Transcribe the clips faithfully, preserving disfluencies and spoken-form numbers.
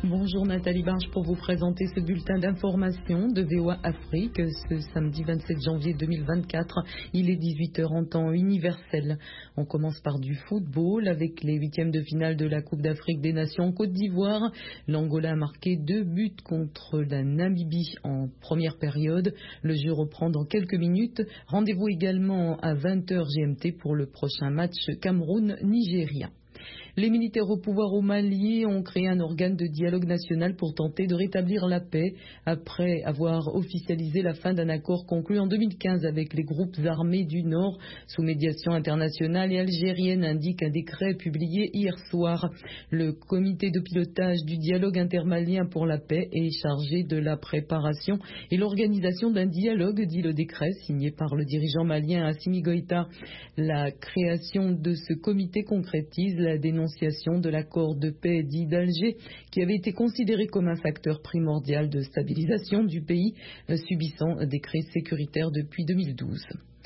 Bonjour Nathalie Barge pour vous présenter ce bulletin d'information de V O A Afrique ce samedi vingt-sept janvier deux mille vingt-quatre. Il est dix-huit heures en temps universel. On commence par du football avec les huitièmes de finale de la Coupe d'Afrique des Nations en Côte d'Ivoire. L'Angola a marqué deux buts contre la Namibie en première période. Le jeu reprend dans quelques minutes. Rendez-vous également à vingt heures G M T pour le prochain match Cameroun-Nigeria. Les militaires au pouvoir au Mali ont créé un organe de dialogue national pour tenter de rétablir la paix après avoir officialisé la fin d'un accord conclu en deux mille quinze avec les groupes armés du Nord sous médiation internationale et algérienne, indique un décret publié hier soir. Le comité de pilotage du dialogue intermalien pour la paix est chargé de la préparation et l'organisation d'un dialogue, dit le décret signé par le dirigeant malien Assimi Goïta. La création de ce comité concrétise la dénonciation de l'accord de paix dit d'Alger, qui avait été considéré comme un facteur primordial de stabilisation du pays, subissant des crises sécuritaires depuis deux mille douze.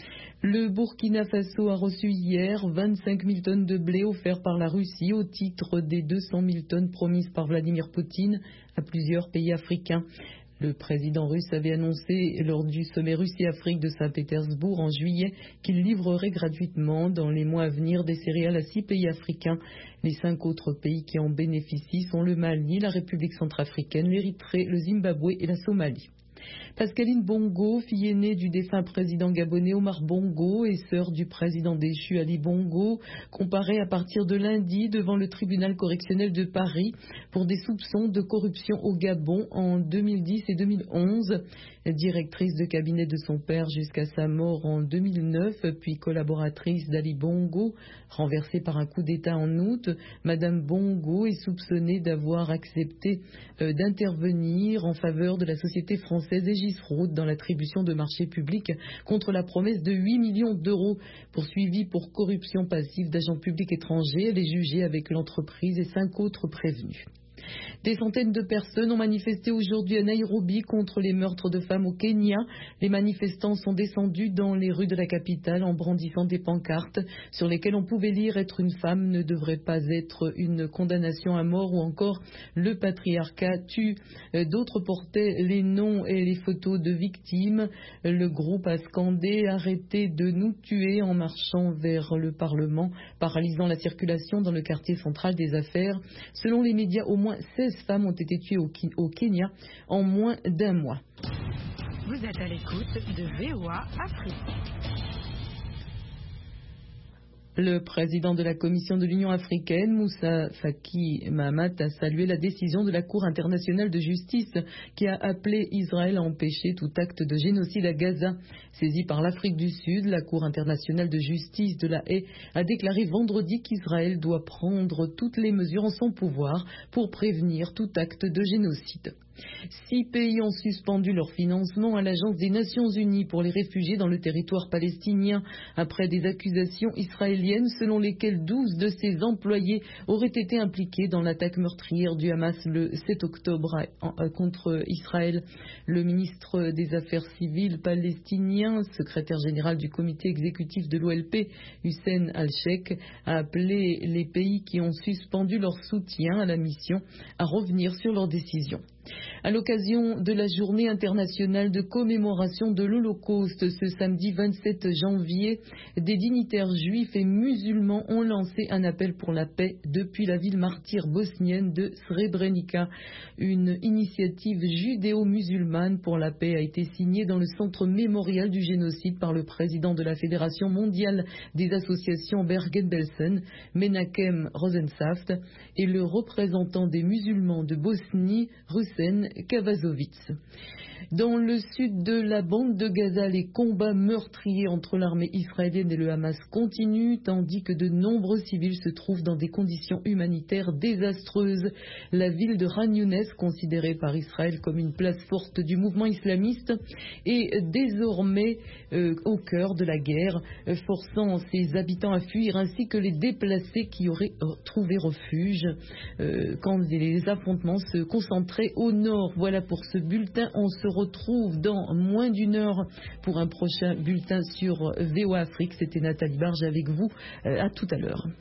Le Burkina Faso a reçu hier vingt-cinq mille tonnes de blé offerts par la Russie au titre des deux cent mille tonnes promises par Vladimir Poutine à plusieurs pays africains. Le président russe avait annoncé lors du sommet Russie-Afrique de Saint-Pétersbourg en juillet qu'il livrerait gratuitement dans les mois à venir des céréales à six pays africains. Les cinq autres pays qui en bénéficient sont le Mali, la République centrafricaine, l'Érythrée, le Zimbabwe et la Somalie. Pascaline Bongo, fille aînée du défunt président gabonais Omar Bongo et sœur du président déchu Ali Bongo, comparaît à partir de lundi devant le tribunal correctionnel de Paris pour des soupçons de corruption au Gabon en deux mille dix et deux mille onze. Directrice de cabinet de son père jusqu'à sa mort en deux mille neuf, puis collaboratrice d'Ali Bongo, renversée par un coup d'État en août, Madame Bongo est soupçonnée d'avoir accepté euh, d'intervenir en faveur de la société française Aegis Route dans l'attribution de marchés publics contre la promesse de huit millions d'euros. Poursuivie pour corruption passive d'agents publics étrangers, elle est jugée avec l'entreprise et cinq autres prévenus. Des centaines de personnes ont manifesté aujourd'hui à Nairobi contre les meurtres de femmes au Kenya. Les manifestants sont descendus dans les rues de la capitale en brandissant des pancartes sur lesquelles on pouvait lire « Être une femme ne devrait pas être une condamnation à mort » ou encore « Le patriarcat tue ». D'autres portaient les noms et les photos de victimes. Le groupe a scandé « Arrêtez de nous tuer » en marchant vers le Parlement, paralysant la circulation dans le quartier central des affaires. Selon les médias, au moins seize femmes ont été tuées au, au Kenya en moins d'un mois. Vous êtes à l'écoute de V O A Afrique. Le président de la Commission de l'Union africaine, Moussa Faki Mahamat, a salué la décision de la Cour internationale de justice qui a appelé Israël à empêcher tout acte de génocide à Gaza. Saisie par l'Afrique du Sud, la Cour internationale de justice de la Haye a déclaré vendredi qu'Israël doit prendre toutes les mesures en son pouvoir pour prévenir tout acte de génocide. Six pays ont suspendu leur financement à l'Agence des Nations Unies pour les réfugiés dans le territoire palestinien après des accusations israéliennes selon lesquelles douze de ses employés auraient été impliqués dans l'attaque meurtrière du Hamas le sept octobre contre Israël. Le ministre des Affaires civiles palestinien, secrétaire général du comité exécutif de l'O L P, Hussein Al-Sheikh, a appelé les pays qui ont suspendu leur soutien à la mission à revenir sur leur décision. À l'occasion de la journée internationale de commémoration de l'Holocauste, ce samedi vingt-sept janvier, des dignitaires juifs et musulmans ont lancé un appel pour la paix depuis la ville martyre bosnienne de Srebrenica. Une initiative judéo-musulmane pour la paix a été signée dans le centre mémorial du génocide par le président de la Fédération mondiale des associations Bergen-Belsen, Menachem Rosensaft, et le représentant des musulmans de Bosnie, Rusen Kavazovitz. Dans le sud de la bande de Gaza, les combats meurtriers entre l'armée israélienne et le Hamas continuent, tandis que de nombreux civils se trouvent dans des conditions humanitaires désastreuses. La ville de Khan Younes, considérée par Israël comme une place forte du mouvement islamiste, est désormais euh, au cœur de la guerre, euh, forçant ses habitants à fuir, ainsi que les déplacés qui auraient euh, trouvé refuge euh, quand les affrontements se concentraient au nord. Voilà pour ce bulletin. On se retrouve dans moins d'une heure pour un prochain bulletin sur V O A Afrique. C'était Nathalie Barge avec vous. Euh, à tout à l'heure.